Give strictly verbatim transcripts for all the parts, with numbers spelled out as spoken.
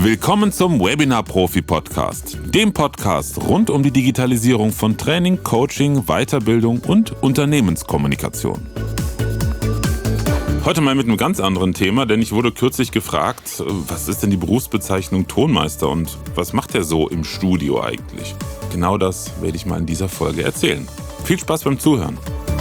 Willkommen zum Webinar-Profi-Podcast, dem Podcast rund um die Digitalisierung von Training, Coaching, Weiterbildung und Unternehmenskommunikation. Heute mal mit einem ganz anderen Thema, denn ich wurde kürzlich gefragt, was ist denn die Berufsbezeichnung Tonmeister und was macht er so im Studio eigentlich? Genau das werde ich mal in dieser Folge erzählen. Viel Spaß beim Zuhören.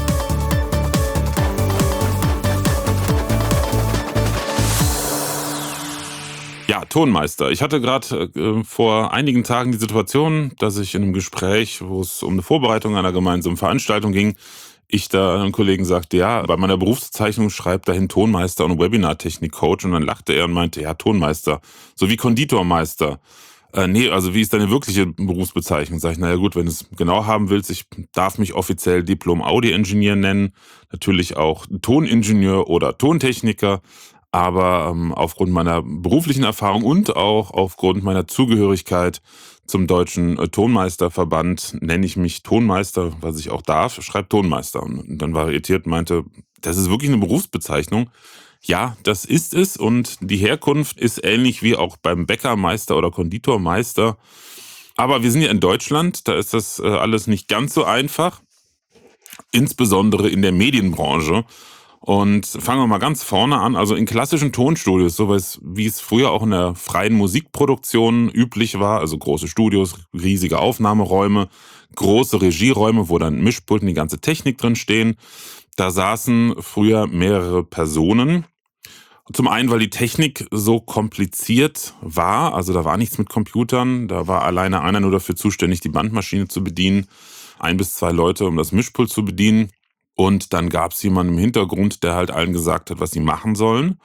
Ja, Tonmeister. Ich hatte gerade äh, vor einigen Tagen die Situation, dass ich in einem Gespräch, wo es um eine Vorbereitung einer gemeinsamen Veranstaltung ging, ich da einem Kollegen sagte, ja, bei meiner Berufsbezeichnung schreibt dahin Tonmeister und Webinartechnik-Coach. Und dann lachte er und meinte, ja, Tonmeister, so wie Konditormeister. Äh, nee, also wie ist deine wirkliche Berufsbezeichnung? Sag ich, naja gut, wenn du es genau haben willst, ich darf mich offiziell Diplom-Audio-Ingenieur nennen, natürlich auch Toningenieur oder Tontechniker. Aber ähm, aufgrund meiner beruflichen Erfahrung und auch aufgrund meiner Zugehörigkeit zum Deutschen äh, Tonmeisterverband nenne ich mich Tonmeister, was ich auch darf, schreibt Tonmeister. Und dann war er irritiert und meinte, das ist wirklich eine Berufsbezeichnung. Ja, das ist es und die Herkunft ist ähnlich wie auch beim Bäckermeister oder Konditormeister. Aber wir sind ja in Deutschland, da ist das äh, alles nicht ganz so einfach, insbesondere in der Medienbranche. Und fangen wir mal ganz vorne an. Also in klassischen Tonstudios, so wie es früher auch in der freien Musikproduktion üblich war, also große Studios, riesige Aufnahmeräume, große Regieräume, wo dann Mischpult und die ganze Technik drin stehen. Da saßen früher mehrere Personen. Zum einen, weil die Technik so kompliziert war, also da war nichts mit Computern, da war alleine einer nur dafür zuständig, die Bandmaschine zu bedienen, ein bis zwei Leute, um das Mischpult zu bedienen. Und dann gab es jemanden im Hintergrund, der halt allen gesagt hat, was sie machen sollen.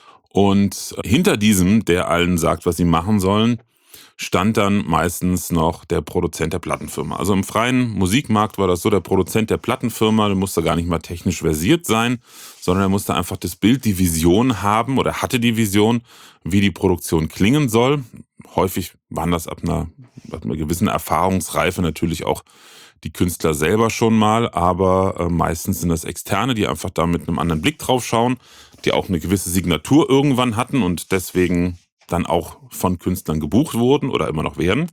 Und hinter diesem, der allen sagt, was sie machen sollen, stand dann meistens noch der Produzent der Plattenfirma. Also im freien Musikmarkt war das so, der Produzent der Plattenfirma, der musste gar nicht mal technisch versiert sein, sondern er musste einfach das Bild, die Vision haben oder hatte die Vision, wie die Produktion klingen soll. Häufig waren das ab einer, ab einer gewissen Erfahrungsreife natürlich auch die Künstler selber schon mal, aber äh, meistens sind das Externe, die einfach da mit einem anderen Blick drauf schauen, die auch eine gewisse Signatur irgendwann hatten und deswegen dann auch von Künstlern gebucht wurden oder immer noch werden.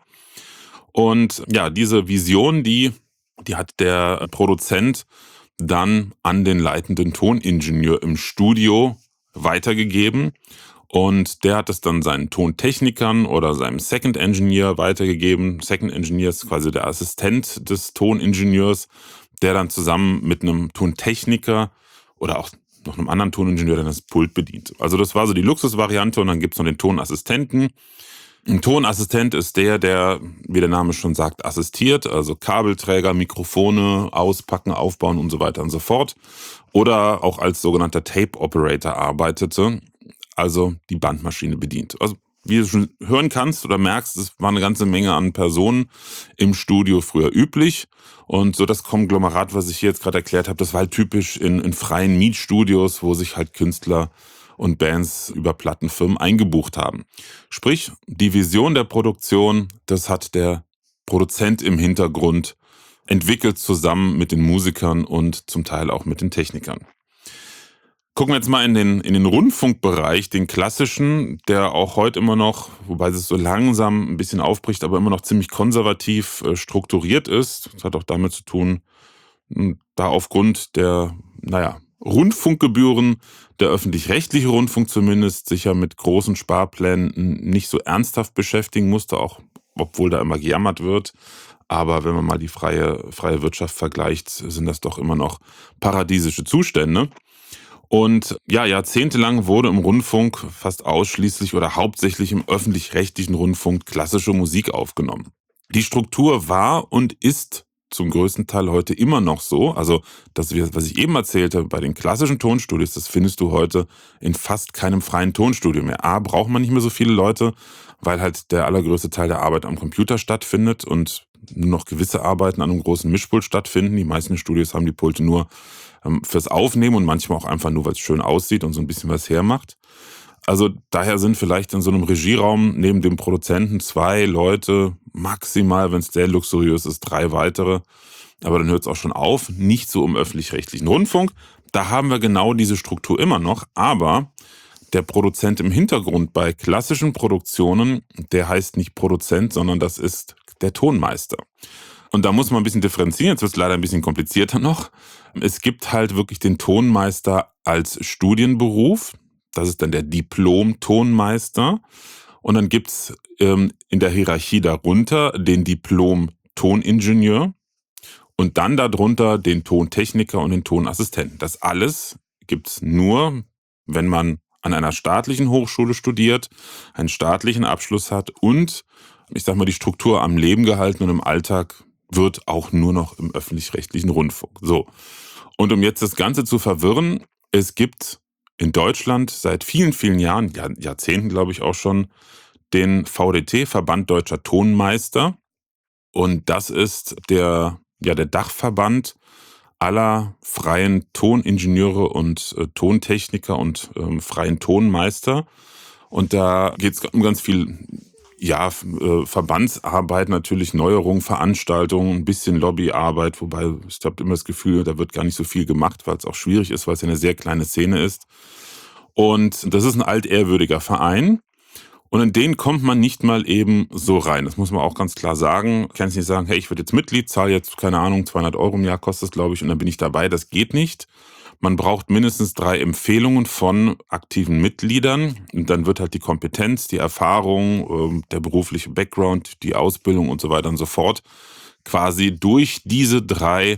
Und ja, diese Vision, die, die hat der Produzent dann an den leitenden Toningenieur im Studio weitergegeben. Und der hat es dann seinen Tontechnikern oder seinem Second Engineer weitergegeben. Second Engineer ist quasi der Assistent des Toningenieurs, der dann zusammen mit einem Tontechniker oder auch noch einem anderen Toningenieur dann das Pult bedient. Also das war so die Luxusvariante und dann gibt es noch den Tonassistenten. Ein Tonassistent ist der, der, wie der Name schon sagt, assistiert, also Kabelträger, Mikrofone auspacken, aufbauen und so weiter und so fort. Oder auch als sogenannter Tape Operator arbeitete, also die Bandmaschine bedient. Also wie du schon hören kannst oder merkst, es war eine ganze Menge an Personen im Studio früher üblich. Und so das Konglomerat, was ich hier jetzt gerade erklärt habe, das war halt typisch in, in freien Mietstudios, wo sich halt Künstler und Bands über Plattenfirmen eingebucht haben. Sprich, die Vision der Produktion, das hat der Produzent im Hintergrund entwickelt, zusammen mit den Musikern und zum Teil auch mit den Technikern. Gucken wir jetzt mal in den, in den Rundfunkbereich, den klassischen, der auch heute immer noch, wobei es so langsam ein bisschen aufbricht, aber immer noch ziemlich konservativ äh, strukturiert ist. Das hat auch damit zu tun, da aufgrund der, naja, Rundfunkgebühren der öffentlich-rechtliche Rundfunk zumindest sich ja mit großen Sparplänen nicht so ernsthaft beschäftigen musste, auch obwohl da immer gejammert wird. Aber wenn man mal die freie, freie Wirtschaft vergleicht, sind das doch immer noch paradiesische Zustände. Und ja, jahrzehntelang wurde im Rundfunk fast ausschließlich oder hauptsächlich im öffentlich-rechtlichen Rundfunk klassische Musik aufgenommen. Die Struktur war und ist zum größten Teil heute immer noch so. Also das, was ich eben erzählte, bei den klassischen Tonstudios, das findest du heute in fast keinem freien Tonstudio mehr. A, braucht man nicht mehr so viele Leute, weil halt der allergrößte Teil der Arbeit am Computer stattfindet und nur noch gewisse Arbeiten an einem großen Mischpult stattfinden. Die meisten Studios haben die Pulte nur fürs Aufnehmen und manchmal auch einfach nur, weil es schön aussieht und so ein bisschen was hermacht. Also daher sind vielleicht in so einem Regieraum neben dem Produzenten zwei Leute, maximal, wenn es sehr luxuriös ist, drei weitere. Aber dann hört es auch schon auf, nicht so im öffentlich-rechtlichen Rundfunk. Da haben wir genau diese Struktur immer noch, aber der Produzent im Hintergrund bei klassischen Produktionen, der heißt nicht Produzent, sondern das ist der Tonmeister. Und da muss man ein bisschen differenzieren, jetzt wird es leider ein bisschen komplizierter noch. Es gibt halt wirklich den Tonmeister als Studienberuf, das ist dann der Diplom-Tonmeister. Und dann gibt's ähm, in der Hierarchie darunter den Diplom-Toningenieur und dann darunter den Tontechniker und den Tonassistenten. Das alles gibt's nur, wenn man an einer staatlichen Hochschule studiert, einen staatlichen Abschluss hat und, ich sag mal, die Struktur am Leben gehalten und im Alltag wird auch nur noch im öffentlich-rechtlichen Rundfunk. So. Und um jetzt das Ganze zu verwirren, es gibt in Deutschland seit vielen, vielen Jahren, Jahr, Jahrzehnten glaube ich auch schon, den V D T, Verband Deutscher Tonmeister. Und das ist der, ja, der Dachverband aller freien Toningenieure und äh, Tontechniker und ähm, freien Tonmeister. Und da geht es um ganz viel ja, äh, Verbandsarbeit, natürlich Neuerungen, Veranstaltungen, ein bisschen Lobbyarbeit, wobei ich habe immer das Gefühl, da wird gar nicht so viel gemacht, weil es auch schwierig ist, weil es ja eine sehr kleine Szene ist. Und das ist ein altehrwürdiger Verein. Und in den kommt man nicht mal eben so rein. Das muss man auch ganz klar sagen. Ich kann jetzt nicht sagen, hey, ich werde jetzt Mitglied, zahle jetzt, keine Ahnung, zweihundert Euro im Jahr kostet es, glaube ich, und dann bin ich dabei. Das geht nicht. Man braucht mindestens drei Empfehlungen von aktiven Mitgliedern. Und dann wird halt die Kompetenz, die Erfahrung, der berufliche Background, die Ausbildung und so weiter und so fort quasi durch diese drei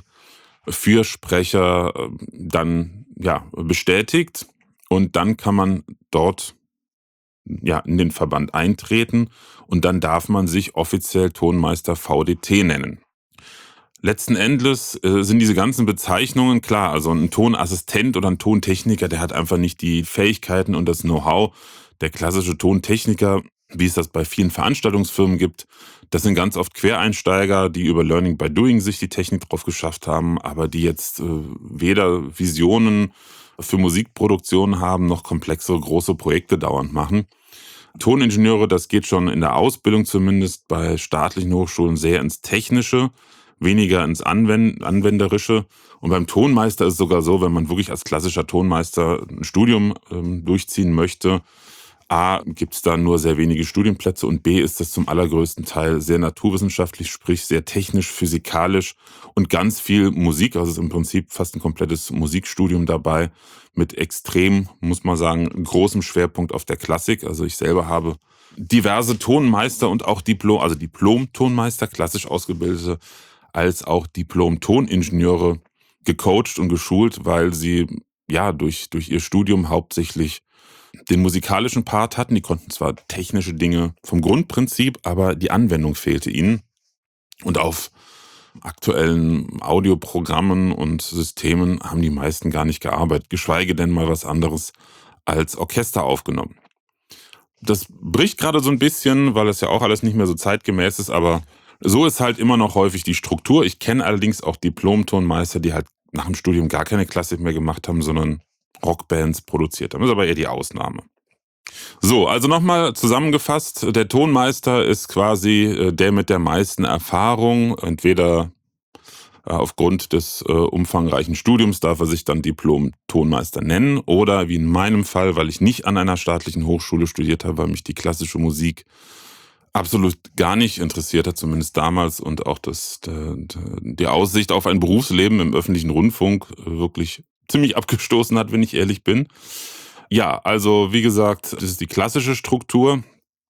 Fürsprecher dann ja bestätigt. Und dann kann man dort ja, in den Verband eintreten und dann darf man sich offiziell Tonmeister V D T nennen. Letzten Endes äh, sind diese ganzen Bezeichnungen klar, also ein Tonassistent oder ein Tontechniker, der hat einfach nicht die Fähigkeiten und das Know-how. Der klassische Tontechniker, wie es das bei vielen Veranstaltungsfirmen gibt, das sind ganz oft Quereinsteiger, die über Learning by Doing sich die Technik drauf geschafft haben, aber die jetzt äh, weder Visionen für Musikproduktion haben, noch komplexere große Projekte dauernd machen. Toningenieure, das geht schon in der Ausbildung zumindest bei staatlichen Hochschulen sehr ins Technische, weniger ins Anwend- Anwenderische. Und beim Tonmeister ist es sogar so, wenn man wirklich als klassischer Tonmeister ein Studium ähm, durchziehen möchte, A, gibt es da nur sehr wenige Studienplätze und B, ist das zum allergrößten Teil sehr naturwissenschaftlich, sprich sehr technisch, physikalisch und ganz viel Musik. Also es ist im Prinzip fast ein komplettes Musikstudium dabei mit extrem, muss man sagen, großem Schwerpunkt auf der Klassik. Also ich selber habe diverse Tonmeister und auch Diplom, also Diplom-Tonmeister, klassisch ausgebildete, als auch Diplom-Toningenieure gecoacht und geschult, weil sie ja durch, durch ihr Studium hauptsächlich den musikalischen Part hatten. Die konnten zwar technische Dinge vom Grundprinzip, aber die Anwendung fehlte ihnen. Und auf aktuellen Audioprogrammen und Systemen haben die meisten gar nicht gearbeitet, geschweige denn mal was anderes als Orchester aufgenommen. Das bricht gerade so ein bisschen, weil es ja auch alles nicht mehr so zeitgemäß ist, aber so ist halt immer noch häufig die Struktur. Ich kenne allerdings auch Diplom-Tonmeister, die halt nach dem Studium gar keine Klassik mehr gemacht haben, sondern Rockbands produziert haben. Das ist aber eher die Ausnahme. So, also nochmal zusammengefasst, der Tonmeister ist quasi der mit der meisten Erfahrung. Entweder aufgrund des äh, umfangreichen Studiums darf er sich dann Diplom-Tonmeister nennen oder wie in meinem Fall, weil ich nicht an einer staatlichen Hochschule studiert habe, weil mich die klassische Musik absolut gar nicht interessiert hat, zumindest damals, und auch das, die Aussicht auf ein Berufsleben im öffentlichen Rundfunk wirklich ziemlich abgestoßen hat, wenn ich ehrlich bin. Ja, also wie gesagt, das ist die klassische Struktur.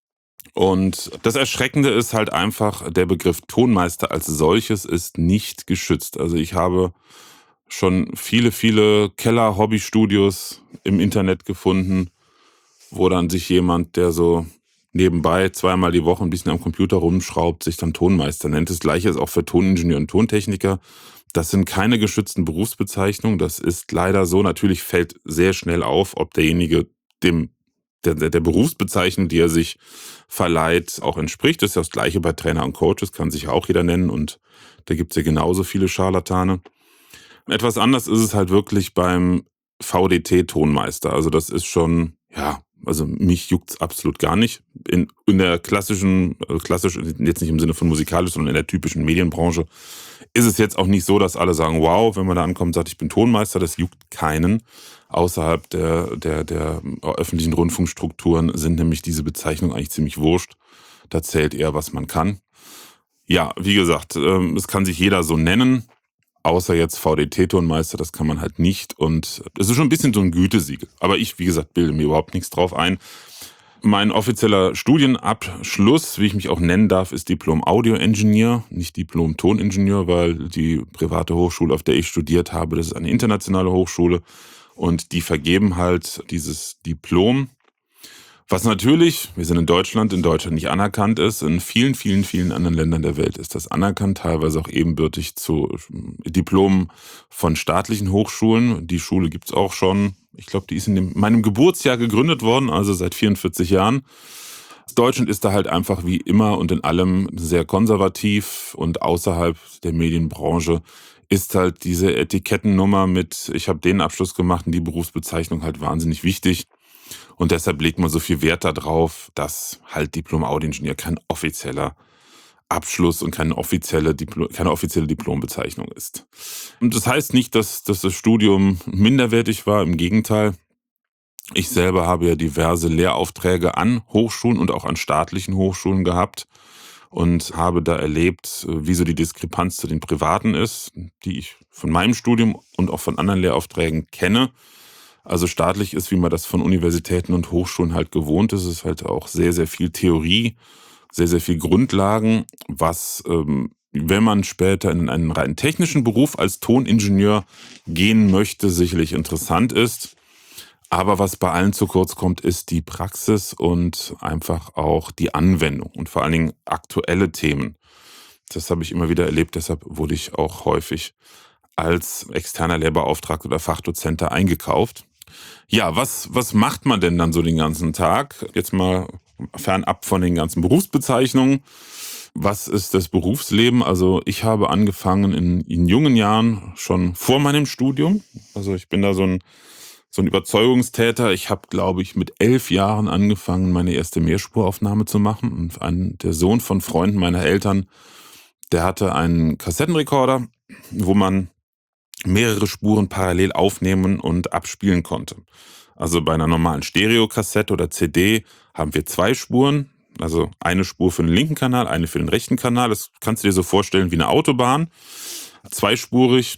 Und das Erschreckende ist halt einfach, der Begriff Tonmeister als solches ist nicht geschützt. Also ich habe schon viele, viele Keller-Hobbystudios im Internet gefunden, wo dann sich jemand, der so nebenbei zweimal die Woche ein bisschen am Computer rumschraubt, sich dann Tonmeister nennt. Das Gleiche ist auch für Toningenieur und Tontechniker. Das sind keine geschützten Berufsbezeichnungen. Das ist leider so. Natürlich fällt sehr schnell auf, ob derjenige dem der, der Berufsbezeichnung, die er sich verleiht, auch entspricht. Das ist ja das Gleiche bei Trainer und Coaches, kann sich ja auch jeder nennen. Und da gibt es ja genauso viele Scharlatane. Etwas anders ist es halt wirklich beim V D T-Tonmeister. Also das ist schon, ja, Also mich juckt's absolut gar nicht. In, in der klassischen, äh, klassisch, jetzt nicht im Sinne von musikalisch, sondern in der typischen Medienbranche, ist es jetzt auch nicht so, dass alle sagen, wow, wenn man da ankommt und sagt, ich bin Tonmeister, das juckt keinen. Außerhalb der, der, der öffentlichen Rundfunkstrukturen sind nämlich diese Bezeichnungen eigentlich ziemlich wurscht. Da zählt eher, was man kann. Ja, wie gesagt, ähm, es kann sich jeder so nennen, außer jetzt V D T-Tonmeister, das kann man halt nicht. Und es ist schon ein bisschen so ein Gütesiegel. Aber ich, wie gesagt, bilde mir überhaupt nichts drauf ein. Mein offizieller Studienabschluss, wie ich mich auch nennen darf, ist Diplom Audio Engineer, nicht Diplom Toningenieur, weil die private Hochschule, auf der ich studiert habe, das ist eine internationale Hochschule und die vergeben halt dieses Diplom, was natürlich, wir sind in Deutschland, in Deutschland nicht anerkannt ist. In vielen, vielen, vielen anderen Ländern der Welt ist das anerkannt, teilweise auch ebenbürtig zu Diplomen von staatlichen Hochschulen. Die Schule gibt's auch schon. Ich glaube, die ist in dem, meinem Geburtsjahr gegründet worden, also seit vierundvierzig Jahren. Deutschland ist da halt einfach wie immer und in allem sehr konservativ und außerhalb der Medienbranche ist halt diese Etikettennummer mit, ich habe den Abschluss gemacht und die Berufsbezeichnung halt wahnsinnig wichtig. Und deshalb legt man so viel Wert darauf, dass halt Diplom-Audioingenieur kein offizieller Abschluss und keine offizielle, Dipl- keine offizielle Diplombezeichnung ist. Und das heißt nicht, dass, dass das Studium minderwertig war, im Gegenteil. Ich selber habe ja diverse Lehraufträge an Hochschulen und auch an staatlichen Hochschulen gehabt und habe da erlebt, wie so die Diskrepanz zu den privaten ist, die ich von meinem Studium und auch von anderen Lehraufträgen kenne. Also staatlich ist, wie man das von Universitäten und Hochschulen halt gewohnt ist, ist halt auch sehr, sehr viel Theorie, sehr, sehr viel Grundlagen, was, ähm, wenn man später in einen rein technischen Beruf als Toningenieur gehen möchte, sicherlich interessant ist. Aber was bei allen zu kurz kommt, ist die Praxis und einfach auch die Anwendung und vor allen Dingen aktuelle Themen. Das habe ich immer wieder erlebt, deshalb wurde ich auch häufig als externer Lehrbeauftragter oder Fachdozent da eingekauft. Ja, was, was macht man denn dann so den ganzen Tag? Jetzt mal fernab von den ganzen Berufsbezeichnungen. Was ist das Berufsleben? Also ich habe angefangen in, in jungen Jahren, schon vor meinem Studium. Also ich bin da so ein, so ein Überzeugungstäter. Ich habe, glaube ich, mit elf Jahren angefangen, meine erste Mehrspuraufnahme zu machen. Und ein, der Sohn von Freunden meiner Eltern, der hatte einen Kassettenrekorder, wo man mehrere Spuren parallel aufnehmen und abspielen konnte. Also bei einer normalen Stereokassette oder C D haben wir zwei Spuren, also eine Spur für den linken Kanal, eine für den rechten Kanal. Das kannst du dir so vorstellen wie eine Autobahn, zweispurig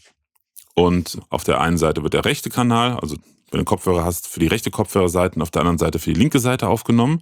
und auf der einen Seite wird der rechte Kanal, also wenn du Kopfhörer hast, für die rechte Kopfhörerseite und auf der anderen Seite für die linke Seite aufgenommen.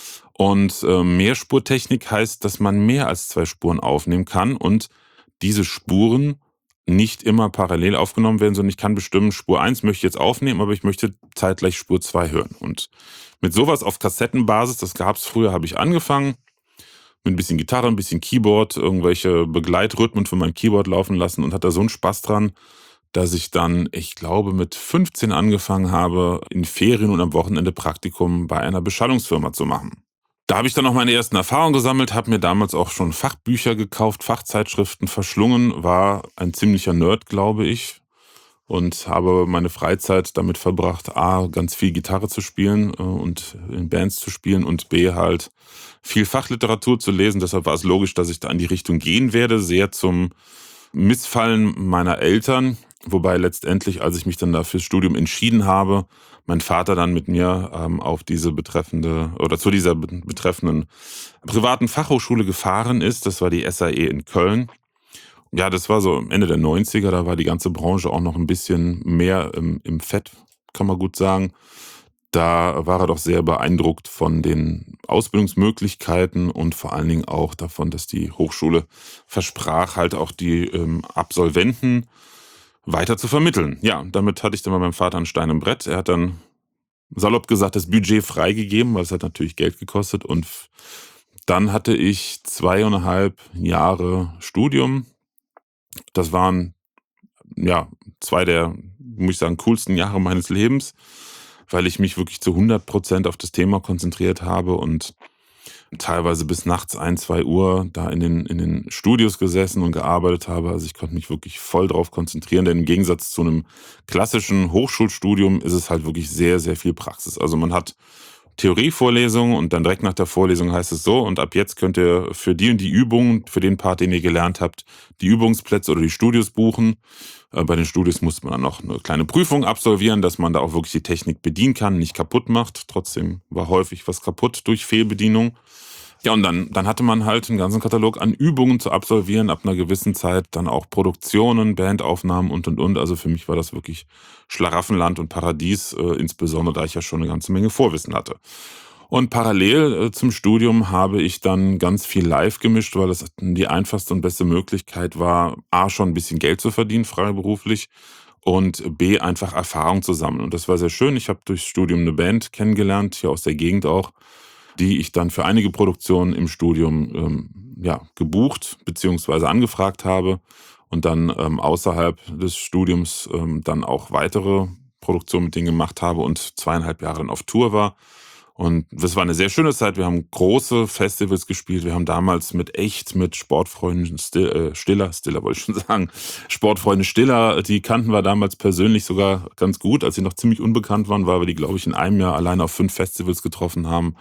Und äh, Mehrspurtechnik heißt, dass man mehr als zwei Spuren aufnehmen kann und diese Spuren nicht immer parallel aufgenommen werden, sondern ich kann bestimmen, Spur eins möchte ich jetzt aufnehmen, aber ich möchte zeitgleich Spur zwei hören. Und mit sowas auf Kassettenbasis, das gab es früher, habe ich angefangen, mit ein bisschen Gitarre, ein bisschen Keyboard, irgendwelche Begleitrhythmen von meinem Keyboard laufen lassen und hatte da so einen Spaß dran, dass ich dann, ich glaube, mit fünfzehn angefangen habe, in Ferien und am Wochenende Praktikum bei einer Beschallungsfirma zu machen. Da habe ich dann noch meine ersten Erfahrungen gesammelt, habe mir damals auch schon Fachbücher gekauft, Fachzeitschriften verschlungen, war ein ziemlicher Nerd, glaube ich, und habe meine Freizeit damit verbracht, A, ganz viel Gitarre zu spielen äh, und in Bands zu spielen und B, halt viel Fachliteratur zu lesen. Deshalb war es logisch, dass ich da in die Richtung gehen werde, sehr zum Missfallen meiner Eltern, wobei letztendlich, als ich mich dann da fürs Studium entschieden habe, mein Vater dann mit mir ähm, auf diese betreffende oder zu dieser betreffenden privaten Fachhochschule gefahren ist. Das war die S A E in Köln. Ja, das war so Ende der neunziger, da war die ganze Branche auch noch ein bisschen mehr im, im Fett, kann man gut sagen. Da war er doch sehr beeindruckt von den Ausbildungsmöglichkeiten und vor allen Dingen auch davon, dass die Hochschule versprach, halt auch die ähm, Absolventen weiter zu vermitteln. Ja, damit hatte ich dann bei meinem Vater einen Stein im Brett. Er hat dann salopp gesagt das Budget freigegeben, weil es hat natürlich Geld gekostet. Und dann hatte ich zweieinhalb Jahre Studium. Das waren ja zwei der, muss ich sagen, coolsten Jahre meines Lebens, weil ich mich wirklich zu hundert Prozent auf das Thema konzentriert habe und teilweise bis nachts ein, zwei Uhr da in den, in den Studios gesessen und gearbeitet habe. Also ich konnte mich wirklich voll drauf konzentrieren, denn im Gegensatz zu einem klassischen Hochschulstudium ist es halt wirklich sehr, sehr viel Praxis. Also man hat Theorievorlesung und dann direkt nach der Vorlesung heißt es so, und ab jetzt könnt ihr für die und die Übungen, für den Part, den ihr gelernt habt, die Übungsplätze oder die Studios buchen. Äh, Bei den Studios musste man dann noch eine kleine Prüfung absolvieren, dass man da auch wirklich die Technik bedienen kann, nicht kaputt macht. Trotzdem war häufig was kaputt durch Fehlbedienung. Ja, und dann, dann hatte man halt einen ganzen Katalog an Übungen zu absolvieren, ab einer gewissen Zeit dann auch Produktionen, Bandaufnahmen und und und. Also für mich war das wirklich Schlaraffenland und Paradies, äh, insbesondere da ich ja schon eine ganze Menge Vorwissen hatte. Und parallel äh, zum Studium habe ich dann ganz viel live gemischt, weil das die einfachste und beste Möglichkeit war, A, schon ein bisschen Geld zu verdienen, freiberuflich, und B, einfach Erfahrung zu sammeln. Und das war sehr schön. Ich habe durchs Studium eine Band kennengelernt, hier aus der Gegend auch, die ich dann für einige Produktionen im Studium ähm, ja, gebucht bzw. angefragt habe und dann ähm, außerhalb des Studiums ähm, dann auch weitere Produktionen mit denen gemacht habe und zweieinhalb Jahre dann auf Tour war. Und das war eine sehr schöne Zeit. Wir haben große Festivals gespielt. Wir haben damals mit echt, mit Sportfreunden Still, äh, Stiller, Stiller wollte ich schon sagen, Sportfreunde Stiller, die kannten wir damals persönlich sogar ganz gut, als sie noch ziemlich unbekannt waren, weil wir die, glaube ich, in einem Jahr alleine auf fünf Festivals getroffen haben.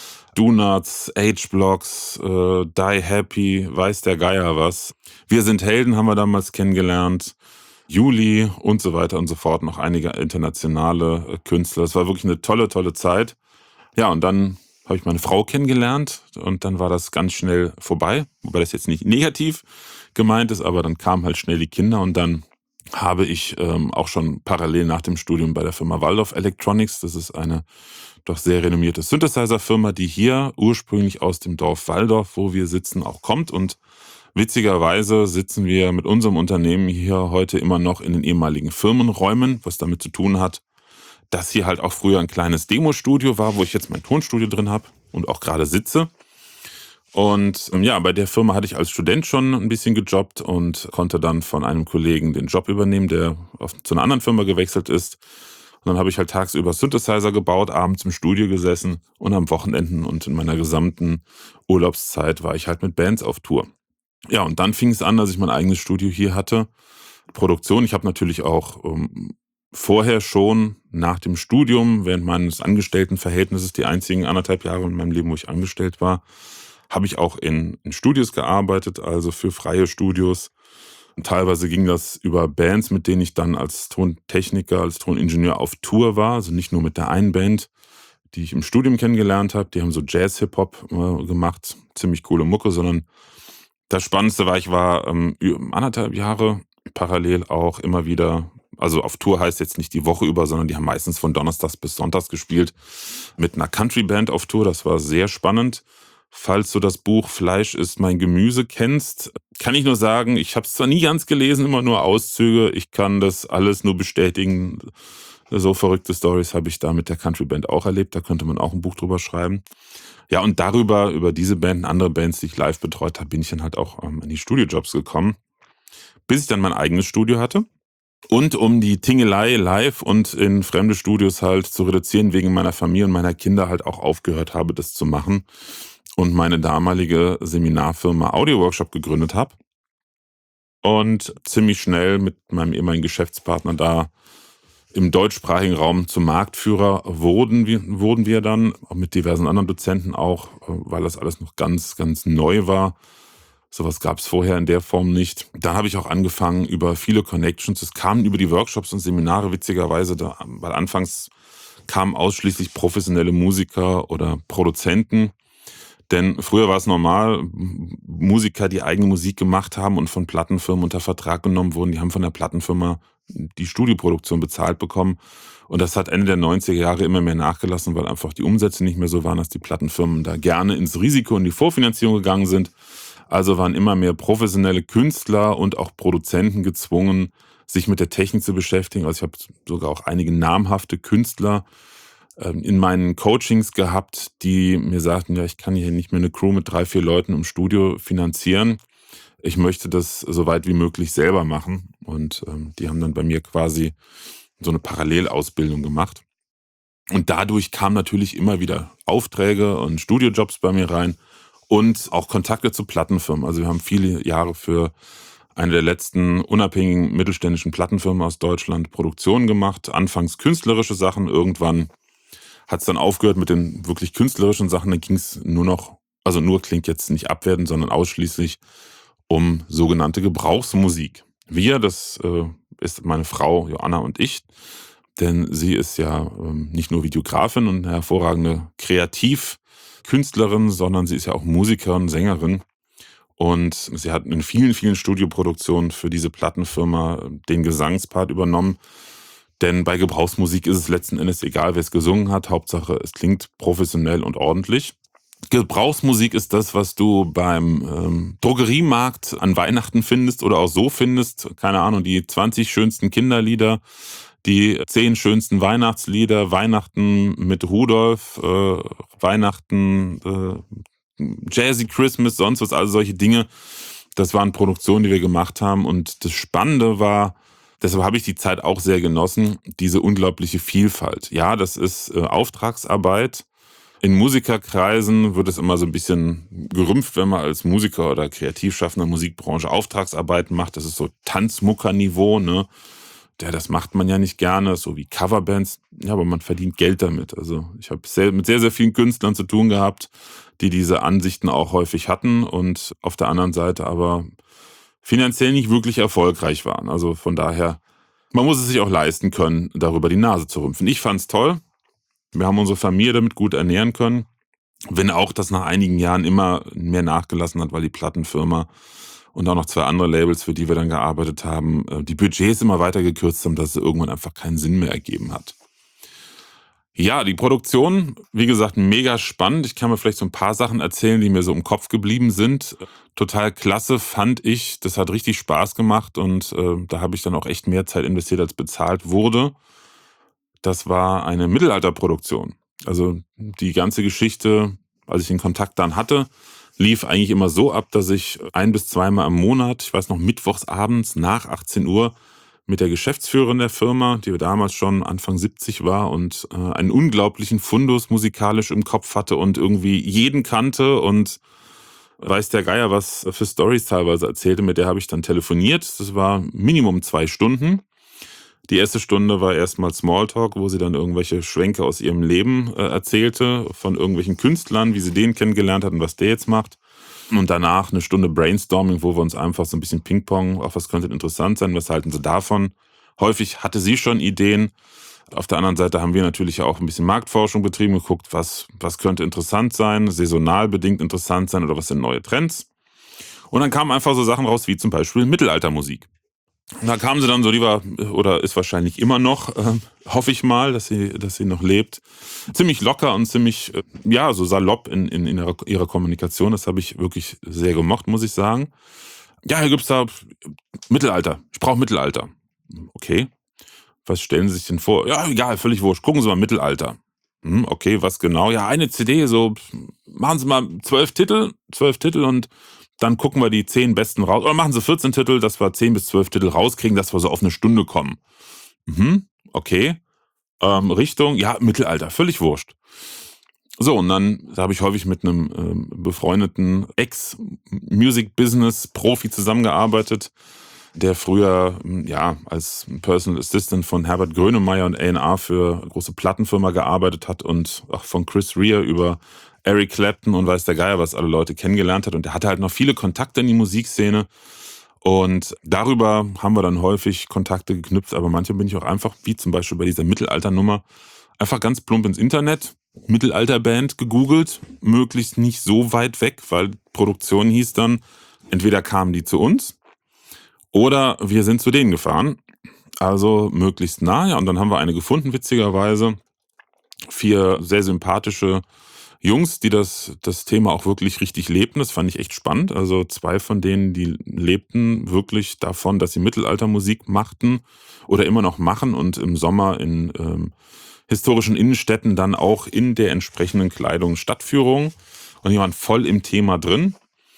Donuts, H-Blocks, äh, Die Happy, weiß der Geier was. Wir sind Helden haben wir damals kennengelernt. Juli und so weiter und so fort. Noch einige internationale äh, Künstler. Es war wirklich eine tolle, tolle Zeit. Ja, und dann habe ich meine Frau kennengelernt und dann war das ganz schnell vorbei. Wobei das jetzt nicht negativ gemeint ist, aber dann kamen halt schnell die Kinder und dann habe ich ähm, auch schon parallel nach dem Studium bei der Firma Waldorf Electronics, das ist eine doch sehr renommierte Synthesizer-Firma, die hier ursprünglich aus dem Dorf Walldorf, wo wir sitzen, auch kommt. Und witzigerweise sitzen wir mit unserem Unternehmen hier heute immer noch in den ehemaligen Firmenräumen, was damit zu tun hat, dass hier halt auch früher ein kleines Demostudio war, wo ich jetzt mein Tonstudio drin habe und auch gerade sitze. Und ähm, ja, bei der Firma hatte ich als Student schon ein bisschen gejobbt und konnte dann von einem Kollegen den Job übernehmen, der auf, zu einer anderen Firma gewechselt ist. Und dann habe ich halt tagsüber Synthesizer gebaut, abends im Studio gesessen und am Wochenenden und in meiner gesamten Urlaubszeit war ich halt mit Bands auf Tour. Ja, und dann fing es an, dass ich mein eigenes Studio hier hatte. Produktion. Ich habe natürlich auch ähm, vorher schon nach dem Studium, während meines Angestelltenverhältnisses, die einzigen anderthalb Jahre in meinem Leben, wo ich angestellt war, habe ich auch in, in Studios gearbeitet, also für freie Studios. Und teilweise ging das über Bands, mit denen ich dann als Tontechniker, als Toningenieur auf Tour war. Also nicht nur mit der einen Band, die ich im Studium kennengelernt habe. Die haben so Jazz-Hip-Hop äh, gemacht, ziemlich coole Mucke, sondern das Spannendste war, ich war ähm, anderthalb Jahre parallel auch immer wieder, also auf Tour heißt jetzt nicht die Woche über, sondern die haben meistens von Donnerstags bis Sonntags gespielt, mit einer Country-Band auf Tour. Das war sehr spannend. Falls du das Buch Fleisch ist mein Gemüse kennst, kann ich nur sagen, ich habe es zwar nie ganz gelesen, immer nur Auszüge. Ich kann das alles nur bestätigen. So verrückte Stories habe ich da mit der Country-Band auch erlebt. Da könnte man auch ein Buch drüber schreiben. Ja, und darüber, über diese Band und andere Bands, die ich live betreut habe, bin ich dann halt auch ähm, in die Studiojobs gekommen, bis ich dann mein eigenes Studio hatte. Und um die Tingelei live und in fremde Studios halt zu reduzieren, wegen meiner Familie und meiner Kinder halt auch aufgehört habe, das zu machen und meine damalige Seminarfirma Audio Workshop gegründet habe und ziemlich schnell mit meinem ehemaligen Geschäftspartner da im deutschsprachigen Raum zum Marktführer wurden wir, wurden wir dann, auch mit diversen anderen Dozenten auch, weil das alles noch ganz, ganz neu war. Sowas gab es vorher in der Form nicht. Dann habe ich auch angefangen über viele Connections. Es kamen über die Workshops und Seminare witzigerweise, da, weil anfangs kamen ausschließlich professionelle Musiker oder Produzenten. Denn früher war es normal, Musiker, die eigene Musik gemacht haben und von Plattenfirmen unter Vertrag genommen wurden, die haben von der Plattenfirma die Studioproduktion bezahlt bekommen. Und das hat Ende der neunziger Jahre immer mehr nachgelassen, weil einfach die Umsätze nicht mehr so waren, dass die Plattenfirmen da gerne ins Risiko und die Vorfinanzierung gegangen sind. Also waren immer mehr professionelle Künstler und auch Produzenten gezwungen, sich mit der Technik zu beschäftigen. Also ich habe sogar auch einige namhafte Künstler ähm, in meinen Coachings gehabt, die mir sagten, ja, ich kann hier nicht mehr eine Crew mit drei, vier Leuten im Studio finanzieren. Ich möchte das so weit wie möglich selber machen. Und ähm, die haben dann bei mir quasi so eine Parallelausbildung gemacht. Und dadurch kamen natürlich immer wieder Aufträge und Studiojobs bei mir rein und auch Kontakte zu Plattenfirmen. Also wir haben viele Jahre für eine der letzten unabhängigen mittelständischen Plattenfirmen aus Deutschland Produktionen gemacht. Anfangs künstlerische Sachen, irgendwann hat es dann aufgehört mit den wirklich künstlerischen Sachen. Dann ging es nur noch, also nur klingt jetzt nicht abwertend, sondern ausschließlich um sogenannte Gebrauchsmusik. Wir, das äh, ist meine Frau Joanna und ich, denn sie ist ja ähm, nicht nur Videografin und eine hervorragende Kreativkünstlerin, sondern sie ist ja auch Musikerin, Sängerin. Und sie hat in vielen, vielen Studioproduktionen für diese Plattenfirma den Gesangspart übernommen. Denn bei Gebrauchsmusik ist es letzten Endes egal, wer es gesungen hat. Hauptsache, es klingt professionell und ordentlich. Gebrauchsmusik ist das, was du beim ähm, Drogeriemarkt an Weihnachten findest oder auch so findest. Keine Ahnung, die zwanzig schönsten Kinderlieder, die zehn schönsten Weihnachtslieder, Weihnachten mit Rudolf, äh, Weihnachten, äh, Jazzy Christmas, sonst was, also solche Dinge. Das waren Produktionen, die wir gemacht haben. Und das Spannende war, deshalb habe ich die Zeit auch sehr genossen, diese unglaubliche Vielfalt. Ja, das ist äh, Auftragsarbeit. In Musikerkreisen wird es immer so ein bisschen gerümpft, wenn man als Musiker oder Kreativschaffender Musikbranche Auftragsarbeiten macht. Das ist so Tanzmuckerniveau, ne? Ja, das macht man ja nicht gerne, so wie Coverbands. Ja, aber man verdient Geld damit. Also ich habe sehr, mit sehr, sehr vielen Künstlern zu tun gehabt, die diese Ansichten auch häufig hatten und auf der anderen Seite aber finanziell nicht wirklich erfolgreich waren. Also von daher, man muss es sich auch leisten können, darüber die Nase zu rümpfen. Ich fand's toll. Wir haben unsere Familie damit gut ernähren können. Wenn auch das nach einigen Jahren immer mehr nachgelassen hat, weil die Plattenfirma und auch noch zwei andere Labels, für die wir dann gearbeitet haben, die Budgets immer weiter gekürzt haben, dass es irgendwann einfach keinen Sinn mehr ergeben hat. Ja, die Produktion, wie gesagt, mega spannend. Ich kann mir vielleicht so ein paar Sachen erzählen, die mir so im Kopf geblieben sind. Total klasse fand ich. Das hat richtig Spaß gemacht und äh, da habe ich dann auch echt mehr Zeit investiert, als bezahlt wurde. Das war eine Mittelalterproduktion. Also die ganze Geschichte, als ich den Kontakt dann hatte, lief eigentlich immer so ab, dass ich ein- bis zweimal im Monat, ich weiß noch, mittwochs abends nach achtzehn Uhr mit der Geschäftsführerin der Firma, die damals schon Anfang siebzig war und äh, einen unglaublichen Fundus musikalisch im Kopf hatte und irgendwie jeden kannte und weiß der Geier, was für Storys teilweise erzählte, mit der habe ich dann telefoniert. Das war Minimum zwei Stunden. Die erste Stunde war erstmal Smalltalk, wo sie dann irgendwelche Schwenke aus ihrem Leben äh, erzählte, von irgendwelchen Künstlern, wie sie den kennengelernt hat und was der jetzt macht. Und danach eine Stunde Brainstorming, wo wir uns einfach so ein bisschen Ping-Pong, auch was könnte interessant sein, was halten sie davon. Häufig hatte sie schon Ideen. Auf der anderen Seite haben wir natürlich auch ein bisschen Marktforschung betrieben, geguckt, was, was könnte interessant sein, saisonal bedingt interessant sein oder was sind neue Trends. Und dann kamen einfach so Sachen raus, wie zum Beispiel Mittelaltermusik. Da kam sie dann so, die war, oder ist wahrscheinlich immer noch, äh, hoffe ich mal, dass sie, dass sie noch lebt, ziemlich locker und ziemlich, äh, ja, so salopp in, in, in ihrer, ihrer Kommunikation. Das habe ich wirklich sehr gemocht, muss ich sagen. Ja, hier gibt's da Mittelalter. Ich brauche Mittelalter. Okay. Was stellen Sie sich denn vor? Ja, egal, völlig wurscht. Gucken Sie mal Mittelalter. Hm, okay, was genau? Ja, eine C D, so, machen Sie mal zwölf Titel, zwölf Titel und dann gucken wir die zehn besten raus. Oder machen Sie vierzehn Titel, dass wir zehn bis zwölf Titel rauskriegen, dass wir so auf eine Stunde kommen. Mhm, okay. Ähm, Richtung, ja, Mittelalter, völlig wurscht. So, und dann da habe ich häufig mit einem ähm, befreundeten Ex-Music-Business-Profi zusammengearbeitet, der früher ja als Personal Assistant von Herbert Grönemeyer und A und R für eine große Plattenfirma gearbeitet hat und auch von Chris Rea über Eric Clapton und weiß der Geier, was alle Leute kennengelernt hat. Und der hatte halt noch viele Kontakte in die Musikszene. Und darüber haben wir dann häufig Kontakte geknüpft. Aber manchmal bin ich auch einfach, wie zum Beispiel bei dieser Mittelalternummer, einfach ganz plump ins Internet, Mittelalterband gegoogelt, möglichst nicht so weit weg, weil Produktion hieß dann, entweder kamen die zu uns oder wir sind zu denen gefahren. Also möglichst nah. Ja, und dann haben wir eine gefunden, witzigerweise. Vier sehr sympathische Jungs, die das, das Thema auch wirklich richtig lebten. Das fand ich echt spannend. Also zwei von denen, die lebten wirklich davon, dass sie Mittelaltermusik machten oder immer noch machen und im Sommer in ähm, historischen Innenstädten dann auch in der entsprechenden Kleidung Stadtführungen. Und die waren voll im Thema drin.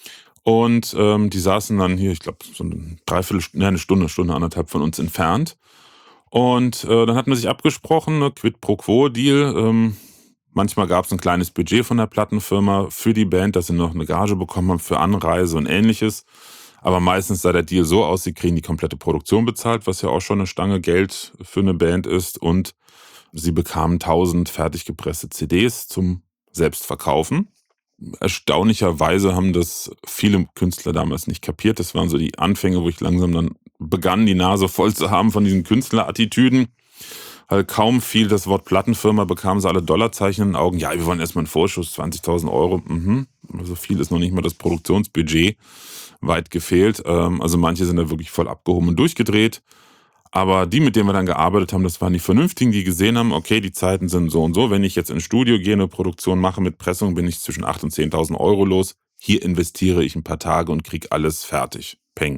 Und ähm, die saßen dann hier, ich glaube, so eine Dreiviertel, ne, eine Stunde, Stunde, anderthalb von uns entfernt. Und äh, dann hat man sich abgesprochen, ne, Quid pro Quo Deal. Ähm, manchmal gab es ein kleines Budget von der Plattenfirma für die Band, dass sie noch eine Gage bekommen haben für Anreise und ähnliches. Aber meistens sah der Deal so aus, sie kriegen die komplette Produktion bezahlt, was ja auch schon eine Stange Geld für eine Band ist. Und Sie bekamen tausend fertig gepresste C Ds zum Selbstverkaufen. Erstaunlicherweise haben das viele Künstler damals nicht kapiert. Das waren so die Anfänge, wo ich langsam dann begann, die Nase voll zu haben von diesen Künstlerattitüden. Weil kaum fiel das Wort Plattenfirma, bekamen sie alle Dollarzeichen in den Augen. Ja, wir wollen erstmal einen Vorschuss, zwanzigtausend Euro. Mhm. So viel ist noch nicht mal das Produktionsbudget, weit gefehlt. Also manche sind da wirklich voll abgehoben und durchgedreht. Aber die, mit denen wir dann gearbeitet haben, das waren die Vernünftigen, die gesehen haben, okay, die Zeiten sind so und so. Wenn ich jetzt ins Studio gehe, eine Produktion mache mit Pressung, bin ich zwischen achttausend und zehntausend Euro los. Hier investiere ich ein paar Tage und kriege alles fertig. Peng.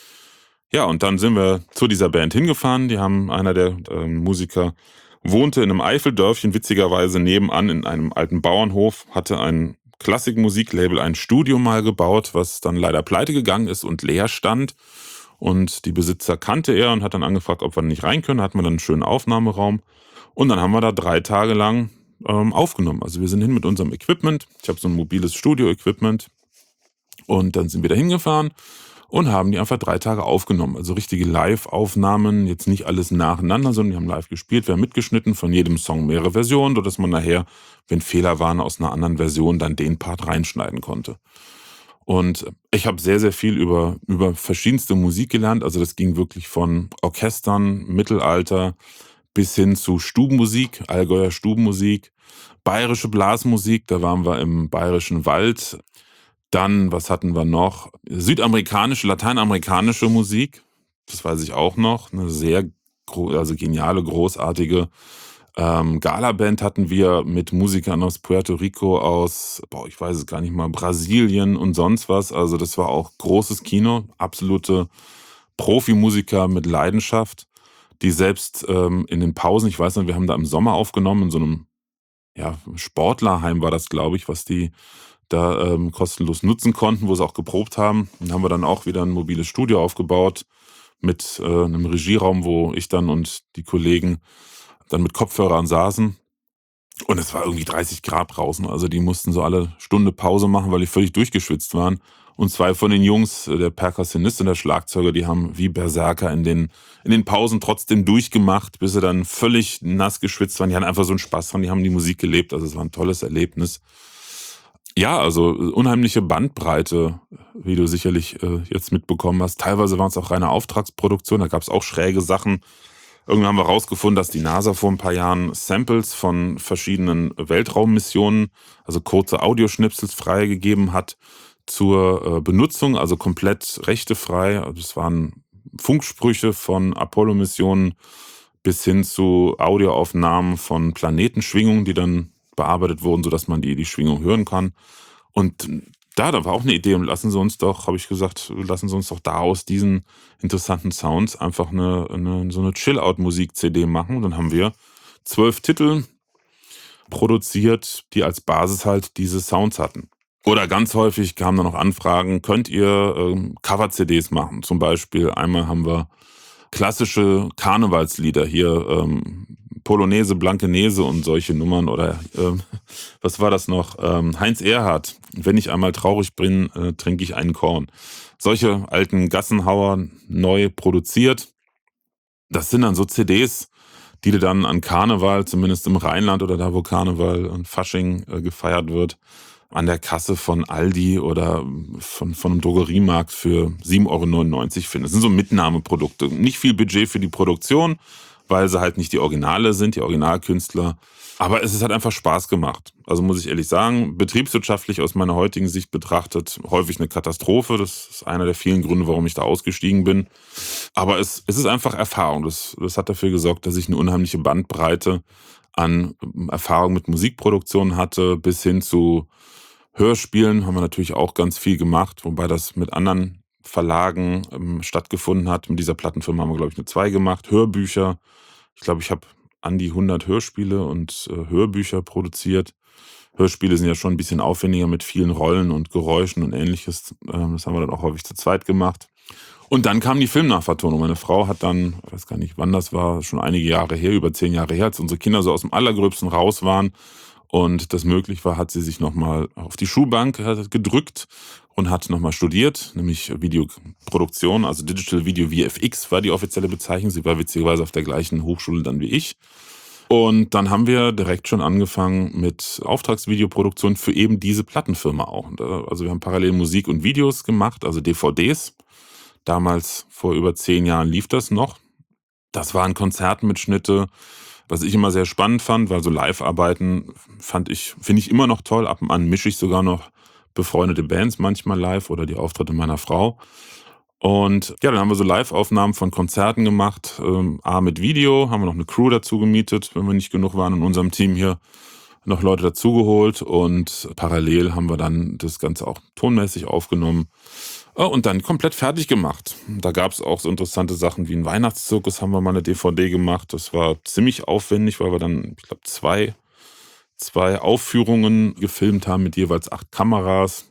Ja, und dann sind wir zu dieser Band hingefahren. Die haben, einer der äh, Musiker wohnte in einem Eifeldörfchen, witzigerweise nebenan in einem alten Bauernhof, hatte ein Klassikmusiklabel, ein Studio mal gebaut, was dann leider pleite gegangen ist und leer stand. Und die Besitzer kannte er und hat dann angefragt, ob wir nicht rein können. Da hatten wir dann einen schönen Aufnahmeraum. Und dann haben wir da drei Tage lang ähm, aufgenommen. Also wir sind hin mit unserem Equipment. Ich habe so ein mobiles Studio-Equipment. Und dann sind wir da hingefahren und haben die einfach drei Tage aufgenommen. Also richtige Live-Aufnahmen, jetzt nicht alles nacheinander, sondern die haben live gespielt. Wir haben mitgeschnitten, von jedem Song mehrere Versionen, sodass man nachher, wenn Fehler waren, aus einer anderen Version dann den Part reinschneiden konnte. Und ich habe sehr, sehr viel über, über verschiedenste Musik gelernt. Also das ging wirklich von Orchestern, Mittelalter bis hin zu Stubenmusik, Allgäuer Stubenmusik, bayerische Blasmusik, da waren wir im Bayerischen Wald. Dann, was hatten wir noch? Südamerikanische, lateinamerikanische Musik, das weiß ich auch noch. Eine sehr also geniale, großartige Ähm, Gala-Band hatten wir mit Musikern aus Puerto Rico, aus, boah, ich weiß es gar nicht mal, Brasilien und sonst was. Also das war auch großes Kino, absolute Profimusiker mit Leidenschaft, die selbst ähm, in den Pausen, ich weiß nicht, wir haben da im Sommer aufgenommen, in so einem ja, Sportlerheim war das, glaube ich, was die da ähm, kostenlos nutzen konnten, wo sie auch geprobt haben. Dann haben wir dann auch wieder ein mobiles Studio aufgebaut mit äh, einem Regieraum, wo ich dann und die Kollegen dann mit Kopfhörern saßen. Und es war irgendwie dreißig Grad draußen. Also die mussten so alle Stunde Pause machen, weil die völlig durchgeschwitzt waren. Und zwei von den Jungs, der Perkussionist und der Schlagzeuger, die haben wie Berserker in den, in den Pausen trotzdem durchgemacht, bis sie dann völlig nass geschwitzt waren. Die hatten einfach so einen Spaß dran, die haben die Musik gelebt. Also es war ein tolles Erlebnis. Ja, also unheimliche Bandbreite, wie du sicherlich äh, jetzt mitbekommen hast. Teilweise waren es auch reine Auftragsproduktionen, da gab es auch schräge Sachen. Irgendwann haben wir herausgefunden, dass die NASA vor ein paar Jahren Samples von verschiedenen Weltraummissionen, also kurze Audioschnipsels freigegeben hat zur äh, Benutzung, also komplett rechtefrei. Also es waren Funksprüche von Apollo-Missionen bis hin zu Audioaufnahmen von Planetenschwingungen, die dann bearbeitet wurden, sodass man die, die Schwingung hören kann. Und da, da war auch eine Idee, und lassen Sie uns doch, habe ich gesagt, lassen Sie uns doch da aus diesen interessanten Sounds einfach eine, eine so eine Chill-Out-Musik-C D machen. Und dann haben wir zwölf Titel produziert, die als Basis halt diese Sounds hatten. Oder ganz häufig kamen dann noch Anfragen, könnt ihr ähm, Cover-C Ds machen? Zum Beispiel einmal haben wir klassische Karnevalslieder hier, ähm, Polonaise, Blankenese und solche Nummern oder ähm, was war das noch? Ähm, Heinz Erhardt, wenn ich einmal traurig bin, äh, trinke ich einen Korn. Solche alten Gassenhauer neu produziert. Das sind dann so C Ds, die du dann an Karneval, zumindest im Rheinland oder da, wo Karneval und Fasching äh, gefeiert wird, an der Kasse von Aldi oder von, von einem Drogeriemarkt für sieben Euro neunundneunzig finden. Das sind so Mitnahmeprodukte. Nicht viel Budget für die Produktion, weil sie halt nicht die Originale sind, die Originalkünstler. Aber es hat einfach Spaß gemacht. Also muss ich ehrlich sagen, betriebswirtschaftlich aus meiner heutigen Sicht betrachtet, häufig eine Katastrophe. Das ist einer der vielen Gründe, warum ich da ausgestiegen bin. Aber es, es ist einfach Erfahrung. Das, das hat dafür gesorgt, dass ich eine unheimliche Bandbreite an Erfahrung mit Musikproduktion hatte, bis hin zu Hörspielen haben wir natürlich auch ganz viel gemacht, wobei das mit anderen Verlagen ähm, stattgefunden hat. Mit dieser Plattenfirma haben wir, glaube ich, eine zwei gemacht. Hörbücher. Ich glaube, ich habe an die hundert Hörspiele und äh, Hörbücher produziert. Hörspiele sind ja schon ein bisschen aufwendiger mit vielen Rollen und Geräuschen und ähnliches. Ähm, das haben wir dann auch häufig zu zweit gemacht. Und dann kam die Filmnachvertonung. Meine Frau hat dann, ich weiß gar nicht, wann das war, schon einige Jahre her, über zehn Jahre her, als unsere Kinder so aus dem Allergröbsten raus waren und das möglich war, hat sie sich nochmal auf die Schulbank gedrückt und hat nochmal studiert, nämlich Videoproduktion, also Digital Video V F X war die offizielle Bezeichnung. Sie war witzigerweise auf der gleichen Hochschule dann wie ich. Und dann haben wir direkt schon angefangen mit Auftragsvideoproduktion für eben diese Plattenfirma auch. Und, äh, also wir haben parallel Musik und Videos gemacht, also D V Ds. Damals, vor über zehn Jahren, lief das noch. Das waren Konzertmitschnitte, was ich immer sehr spannend fand, weil so Live-Arbeiten fand ich, finde ich immer noch toll. Ab und an mische ich sogar noch befreundete Bands manchmal live oder die Auftritte meiner Frau. Und ja, dann haben wir so Live-Aufnahmen von Konzerten gemacht. Ähm, A mit Video, haben wir noch eine Crew dazu gemietet, wenn wir nicht genug waren in unserem Team hier, noch Leute dazugeholt und parallel haben wir dann das Ganze auch tonmäßig aufgenommen. Oh, und dann komplett fertig gemacht. Da gab es auch so interessante Sachen wie 'n Weihnachtszirkus, haben wir mal eine D V D gemacht. Das war ziemlich aufwendig, weil wir dann, ich glaube, zwei zwei Aufführungen gefilmt haben mit jeweils acht Kameras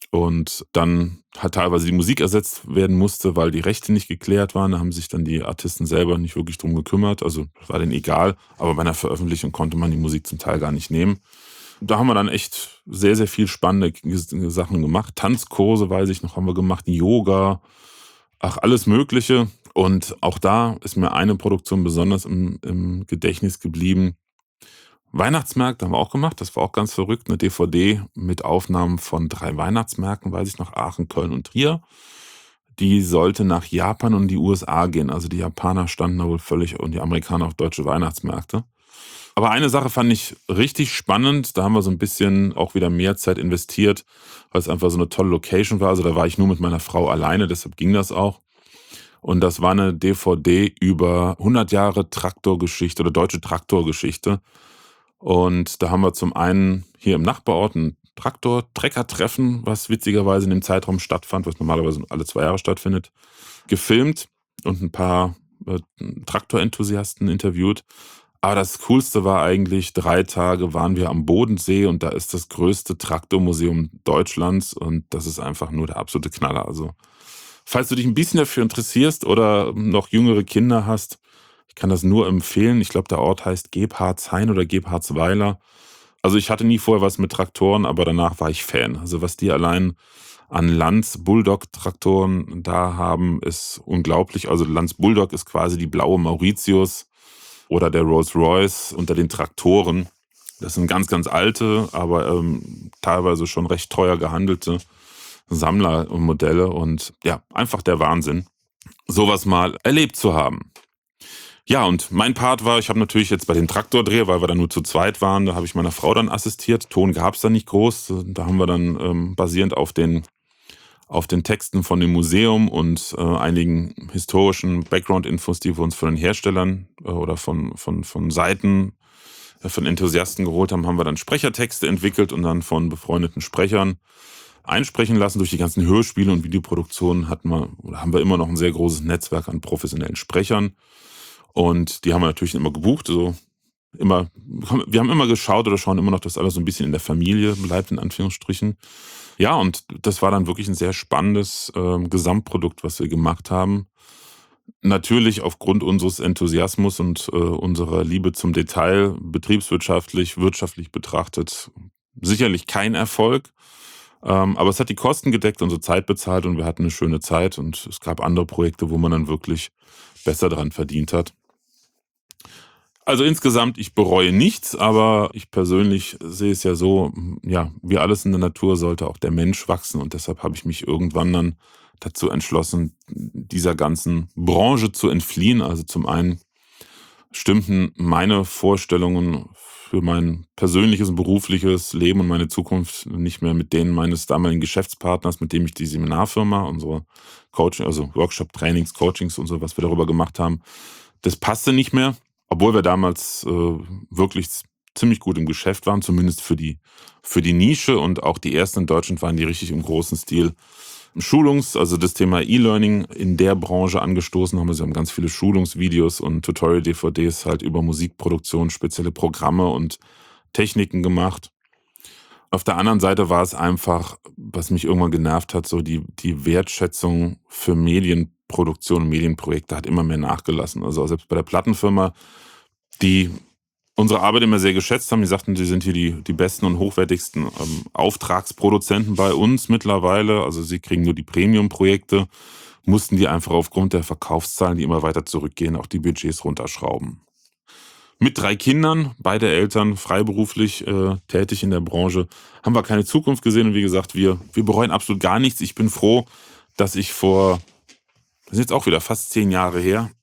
und dann halt teilweise die Musik ersetzt werden musste, weil die Rechte nicht geklärt waren. Da haben sich dann die Artisten selber nicht wirklich drum gekümmert. Also, das war denen egal, aber bei einer Veröffentlichung konnte man die Musik zum Teil gar nicht nehmen. Da haben wir dann echt sehr, sehr viel spannende Sachen gemacht. Tanzkurse, weiß ich noch, haben wir gemacht, Yoga, ach, alles Mögliche. Und auch da ist mir eine Produktion besonders im, im Gedächtnis geblieben. Weihnachtsmärkte haben wir auch gemacht, das war auch ganz verrückt. Eine D V D mit Aufnahmen von drei Weihnachtsmärkten, weiß ich noch, Aachen, Köln und Trier. Die sollte nach Japan und die U S A gehen. Also die Japaner standen da wohl völlig und die Amerikaner auf deutsche Weihnachtsmärkte. Aber eine Sache fand ich richtig spannend. Da haben wir so ein bisschen auch wieder mehr Zeit investiert, weil es einfach so eine tolle Location war. Also da war ich nur mit meiner Frau alleine, deshalb ging das auch. Und das war eine D V D über hundert Jahre Traktorgeschichte oder deutsche Traktorgeschichte. Und da haben wir zum einen hier im Nachbarort ein Traktor-Trecker-Treffen, was witzigerweise in dem Zeitraum stattfand, was normalerweise alle zwei Jahre stattfindet, gefilmt und ein paar äh, Traktorenthusiasten interviewt. Aber das Coolste war eigentlich, drei Tage waren wir am Bodensee und da ist das größte Traktormuseum Deutschlands und das ist einfach nur der absolute Knaller. Also, falls du dich ein bisschen dafür interessierst oder noch jüngere Kinder hast, ich kann das nur empfehlen. Ich glaube, der Ort heißt Gebhardshain oder Gebhardsweiler. Also ich hatte nie vorher was mit Traktoren, aber danach war ich Fan. Also was die allein an Lanz Bulldog-Traktoren da haben, ist unglaublich. Also Lanz Bulldog ist quasi die blaue Mauritius oder der Rolls-Royce unter den Traktoren. Das sind ganz, ganz alte, aber ähm, teilweise schon recht teuer gehandelte Sammlermodelle und ja, einfach der Wahnsinn, sowas mal erlebt zu haben. Ja, und mein Part war, ich habe natürlich jetzt bei dem Traktordreh, weil wir dann nur zu zweit waren, da habe ich meiner Frau dann assistiert. Ton gab es da nicht groß. Da haben wir dann ähm, basierend auf den, auf den Texten von dem Museum und äh, einigen historischen Background-Infos, die wir uns von den Herstellern äh, oder von, von, von Seiten, äh, von Enthusiasten geholt haben, haben wir dann Sprechertexte entwickelt und dann von befreundeten Sprechern einsprechen lassen. Durch die ganzen Hörspiele und Videoproduktionen hatten wir, oder haben wir immer noch ein sehr großes Netzwerk an professionellen Sprechern. Und die haben wir natürlich immer gebucht. Also immer, wir haben immer geschaut oder schauen immer noch, dass alles so ein bisschen in der Familie bleibt, in Anführungsstrichen. Ja, und das war dann wirklich ein sehr spannendes ähm, Gesamtprodukt, was wir gemacht haben. Natürlich aufgrund unseres Enthusiasmus und äh, unserer Liebe zum Detail, betriebswirtschaftlich, wirtschaftlich betrachtet, sicherlich kein Erfolg. Ähm, aber es hat die Kosten gedeckt, unsere Zeit bezahlt und wir hatten eine schöne Zeit. Und es gab andere Projekte, wo man dann wirklich besser dran verdient hat. Also insgesamt, ich bereue nichts, aber ich persönlich sehe es ja so, ja, wie alles in der Natur sollte auch der Mensch wachsen und deshalb habe ich mich irgendwann dann dazu entschlossen, dieser ganzen Branche zu entfliehen. Also zum einen stimmten meine Vorstellungen für mein persönliches und berufliches Leben und meine Zukunft nicht mehr mit denen meines damaligen Geschäftspartners, mit dem ich die Seminarfirma, unsere Coaching, also Workshop-Trainings, Coachings und so, was wir darüber gemacht haben, das passte nicht mehr. Obwohl wir damals äh, wirklich ziemlich gut im Geschäft waren, zumindest für die, für die Nische und auch die ersten in Deutschland waren, die richtig im großen Stil Schulungs-, also das Thema E-Learning in der Branche angestoßen haben. Sie haben ganz viele Schulungsvideos und Tutorial-D V Ds halt über Musikproduktion, spezielle Programme und Techniken gemacht. Auf der anderen Seite war es einfach, was mich irgendwann genervt hat, so die, die Wertschätzung für Medienproduktion und Medienprojekte hat immer mehr nachgelassen. Also selbst bei der Plattenfirma, die unsere Arbeit immer sehr geschätzt haben, die sagten, sie sind hier die, die besten und hochwertigsten ähm, Auftragsproduzenten bei uns mittlerweile. Also sie kriegen nur die Premium-Projekte, mussten die einfach aufgrund der Verkaufszahlen, die immer weiter zurückgehen, auch die Budgets runterschrauben. Mit drei Kindern, beide Eltern freiberuflich äh, tätig in der Branche, haben wir keine Zukunft gesehen. Und wie gesagt, wir, wir bereuen absolut gar nichts. Ich bin froh, dass ich vor, das ist jetzt auch wieder fast zehn Jahre her,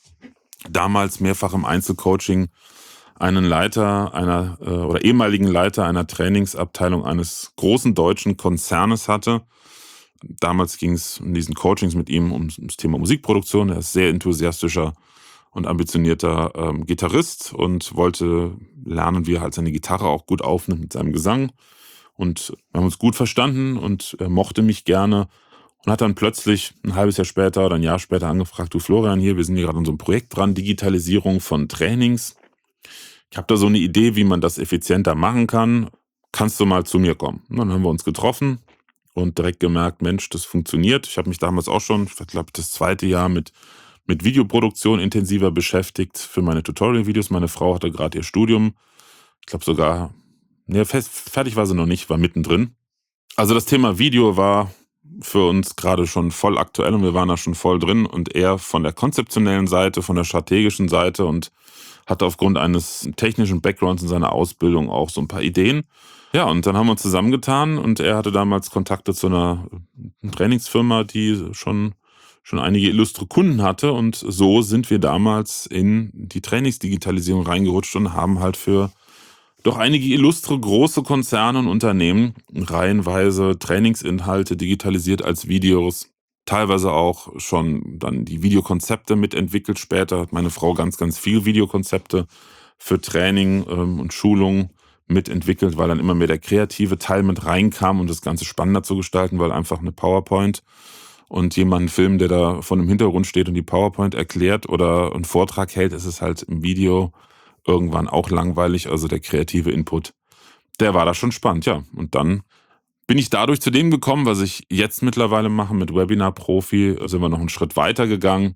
damals mehrfach im Einzelcoaching einen Leiter einer äh, oder ehemaligen Leiter einer Trainingsabteilung eines großen deutschen Konzernes hatte. Damals ging es in diesen Coachings mit ihm um das Thema Musikproduktion. Er ist sehr enthusiastischer und ambitionierter ähm, Gitarrist und wollte lernen, wie er halt seine Gitarre auch gut aufnimmt mit seinem Gesang. Und wir haben uns gut verstanden und er mochte mich gerne und hat dann plötzlich ein halbes Jahr später oder ein Jahr später angefragt: Du Florian, hier, wir sind hier gerade an so einem Projekt dran, Digitalisierung von Trainings. Ich habe da so eine Idee, wie man das effizienter machen kann. Kannst du mal zu mir kommen? Und dann haben wir uns getroffen und direkt gemerkt, Mensch, das funktioniert. Ich habe mich damals auch schon, ich glaube, das zweite Jahr mit, mit Videoproduktion intensiver beschäftigt für meine Tutorial-Videos. Meine Frau hatte gerade ihr Studium. Ich glaube sogar, ne, fest, fertig war sie noch nicht, war mittendrin. Also das Thema Video war für uns gerade schon voll aktuell und wir waren da schon voll drin und er von der konzeptionellen Seite, von der strategischen Seite und hatte aufgrund eines technischen Backgrounds in seiner Ausbildung auch so ein paar Ideen. Ja, und dann haben wir uns zusammengetan und er hatte damals Kontakte zu einer Trainingsfirma, die schon, schon einige illustre Kunden hatte und so sind wir damals in die Trainingsdigitalisierung reingerutscht und haben halt für doch einige illustre große Konzerne und Unternehmen reihenweise Trainingsinhalte digitalisiert als Videos, teilweise auch schon dann die Videokonzepte mitentwickelt. Später hat meine Frau ganz, ganz viel Videokonzepte für Training ähm, und Schulung mitentwickelt, weil dann immer mehr der kreative Teil mit reinkam, um das Ganze spannender zu gestalten, weil einfach eine PowerPoint und jemand filmen, der da von dem Hintergrund steht und die PowerPoint erklärt oder einen Vortrag hält, ist es halt im Video irgendwann auch langweilig. Also der kreative Input, der war da schon spannend, ja. Und dann bin ich dadurch zu dem gekommen, was ich jetzt mittlerweile mache mit Webinar Profi, sind wir noch einen Schritt weiter gegangen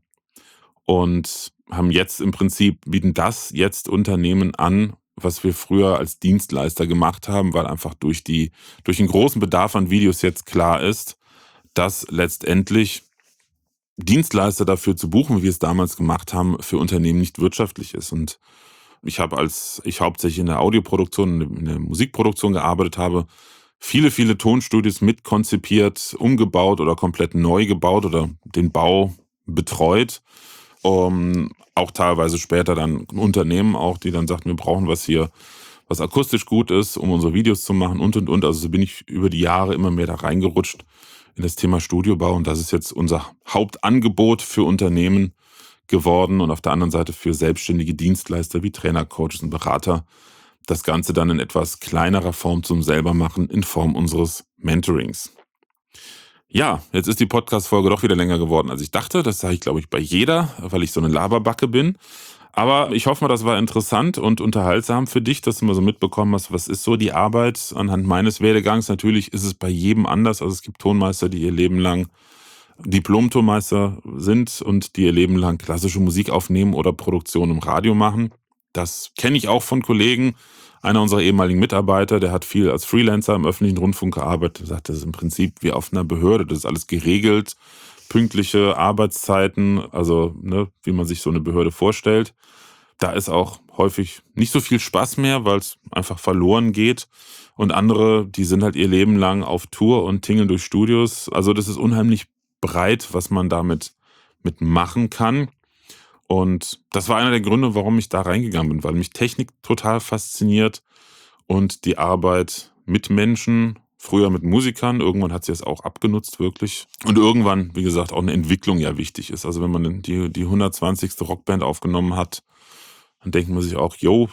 und haben jetzt im Prinzip, bieten das jetzt Unternehmen an, was wir früher als Dienstleister gemacht haben, weil einfach durch die, durch den großen Bedarf an Videos jetzt klar ist, dass letztendlich Dienstleister dafür zu buchen, wie wir es damals gemacht haben, für Unternehmen nicht wirtschaftlich ist. Und ich habe, als ich hauptsächlich in der Audioproduktion, in der Musikproduktion gearbeitet habe, viele, viele Tonstudios mitkonzipiert, umgebaut oder komplett neu gebaut oder den Bau betreut. Um, auch teilweise später dann Unternehmen auch, die dann sagten, wir brauchen was hier, was akustisch gut ist, um unsere Videos zu machen und, und, und. Also so bin ich über die Jahre immer mehr da reingerutscht in das Thema Studiobau und das ist jetzt unser Hauptangebot für Unternehmen geworden und auf der anderen Seite für selbstständige Dienstleister wie Trainer, Coaches und Berater. Das Ganze dann in etwas kleinerer Form zum Selbermachen in Form unseres Mentorings. Ja, jetzt ist die Podcast-Folge doch wieder länger geworden, als ich dachte. Das sage ich, glaube ich, bei jeder, weil ich so eine Laberbacke bin. Aber ich hoffe mal, das war interessant und unterhaltsam für dich, dass du mal so mitbekommen hast, was ist so die Arbeit anhand meines Werdegangs. Natürlich ist es bei jedem anders. Also es gibt Tonmeister, die ihr Leben lang Diplom-Tonmeister sind und die ihr Leben lang klassische Musik aufnehmen oder Produktion im Radio machen. Das kenne ich auch von Kollegen. Einer unserer ehemaligen Mitarbeiter, der hat viel als Freelancer im öffentlichen Rundfunk gearbeitet, sagt, das ist im Prinzip wie auf einer Behörde, das ist alles geregelt, pünktliche Arbeitszeiten, also ne, wie man sich so eine Behörde vorstellt. Da ist auch häufig nicht so viel Spaß mehr, weil es einfach verloren geht. Und andere, die sind halt ihr Leben lang auf Tour und tingeln durch Studios. Also das ist unheimlich breit, was man damit mit machen kann. Und das war einer der Gründe, warum ich da reingegangen bin, weil mich Technik total fasziniert und die Arbeit mit Menschen, früher mit Musikern, irgendwann hat sie es auch abgenutzt, wirklich. Und irgendwann, wie gesagt, auch eine Entwicklung ja wichtig ist. Also wenn man die, die hundertzwanzigste Rockband aufgenommen hat, dann denkt man sich auch, yo,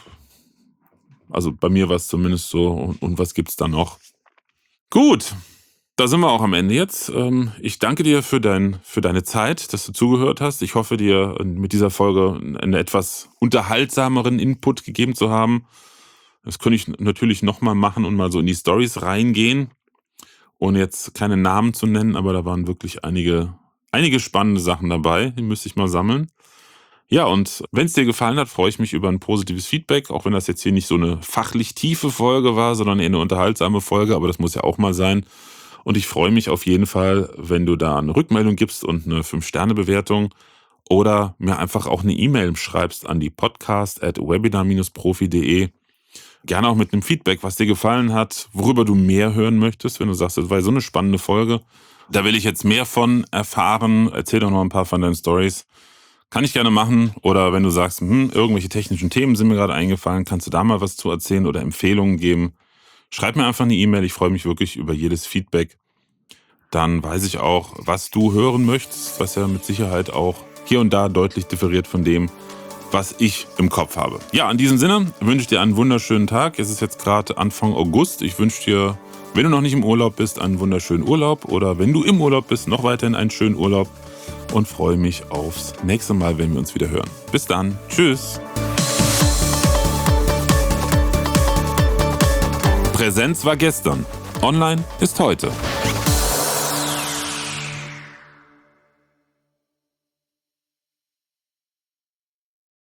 also bei mir war es zumindest so, und, und was gibt's da noch? Gut. Da sind wir auch am Ende jetzt. Ich danke dir für, dein, für deine Zeit, dass du zugehört hast. Ich hoffe, dir mit dieser Folge einen etwas unterhaltsameren Input gegeben zu haben. Das könnte ich natürlich nochmal machen und mal so in die Storys reingehen, ohne jetzt keine Namen zu nennen, aber da waren wirklich einige, einige spannende Sachen dabei. Die müsste ich mal sammeln. Ja, und wenn es dir gefallen hat, freue ich mich über ein positives Feedback, auch wenn das jetzt hier nicht so eine fachlich tiefe Folge war, sondern eher eine unterhaltsame Folge, aber das muss ja auch mal sein. Und ich freue mich auf jeden Fall, wenn du da eine Rückmeldung gibst und eine fünf Sterne Bewertung. oder mir einfach auch eine E-Mail schreibst an die podcast at webinar dash profi punkt de. Gerne auch mit einem Feedback, was dir gefallen hat, worüber du mehr hören möchtest, wenn du sagst, das war so eine spannende Folge. Da will ich jetzt mehr von erfahren. Erzähl doch noch ein paar von deinen Stories. Kann ich gerne machen. Oder wenn du sagst, hm, irgendwelche technischen Themen sind mir gerade eingefallen, kannst du da mal was zu erzählen oder Empfehlungen geben. Schreib mir einfach eine E-Mail. Ich freue mich wirklich über jedes Feedback. Dann weiß ich auch, was du hören möchtest, was ja mit Sicherheit auch hier und da deutlich differiert von dem, was ich im Kopf habe. Ja, in diesem Sinne wünsche ich dir einen wunderschönen Tag. Es ist jetzt gerade Anfang August. Ich wünsche dir, wenn du noch nicht im Urlaub bist, einen wunderschönen Urlaub. Oder wenn du im Urlaub bist, noch weiterhin einen schönen Urlaub. Und freue mich aufs nächste Mal, wenn wir uns wieder hören. Bis dann. Tschüss. Präsenz war gestern. Online ist heute.